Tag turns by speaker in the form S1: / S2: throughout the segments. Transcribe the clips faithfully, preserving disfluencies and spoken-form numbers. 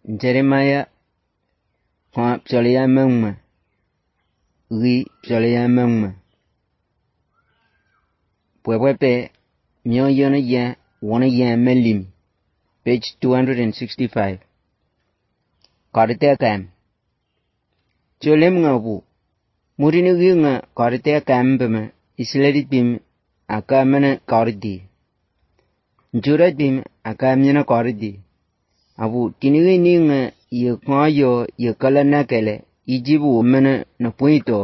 S1: Jeremiah kwa pyolia mengma ri pyolia mengma pwepwepe myo yona ya wona ya melim page two sixty-five karite kam cholem ngabu murini ri nga karite kam bema islerit bim aka mana kardi jurat bim aka mina kardi abu tinigi ni nga ye ngayo ye kala nakele ijibu mana na puito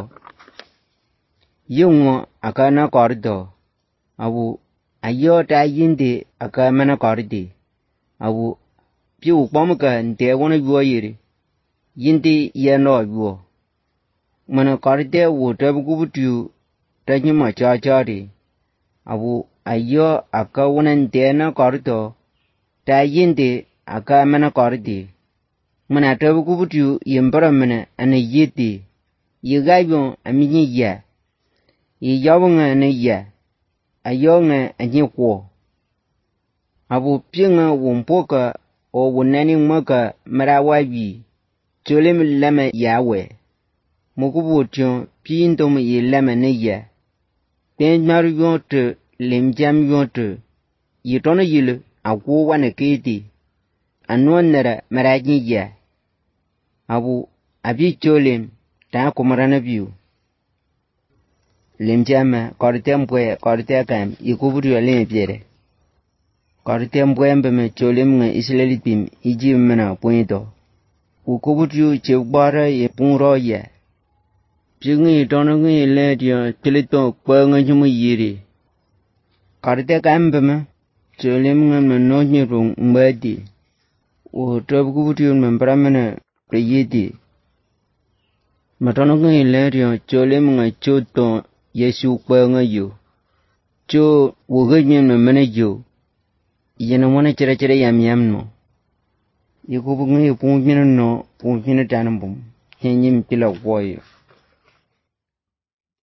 S1: yungo aka na kardo abu ayo ta yinde aka mana kardi abu piu pamuka nte wona yuo yiri yindi ye no yuo mana karde wo tabu kubutu tajima cha chari abu ayo aka wona nte na kardo ta yinde aka mana kardi mana tabu kubutu yembara mana ana yiti yigayon aminyi ya yiyawunga na ya ayonga anyikwo abu pinga wumpoka o wunani maka marawabi cholim lama yawe mukubution pindom yilama na ya penmar yonte limjam yonte yitono yilu akwo wana kiti anuan nara maraji ya abu abi cholim ta kumarana biu limjama kortempwe kortekam ikubutu yalime piere kortempwe mbeme cholim nga islelit bim iji mena puito ukubutu chegbara ye pungro ya pingi tono ngi ledio tilito kwanga jumu yiri kortekam mbeme cholim nga menonyi rung mbadi o tobukubutu membramena preyiti matono ngi ledio cholim nga choto Yesu kwanga yo cho woganyen me mena yo yena mona chere chere yam yam no yikubu ngi pungina no pungina tanambum henyim pila woyo